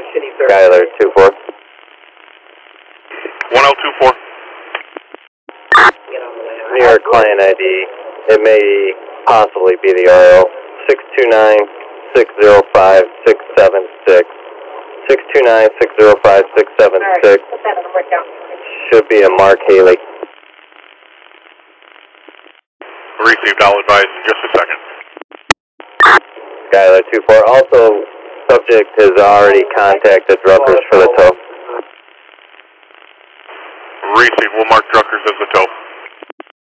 Skyler 2-4. 1024. New York client ID. It may possibly be the RO. 629-605-676. 629-605-676. Should be a Mark Haley. Received, I'll advise in just a second. Skyler 2-4. Also, subject has already contacted Rutgers for the tow. Received, we'll mark Druckers as the tow.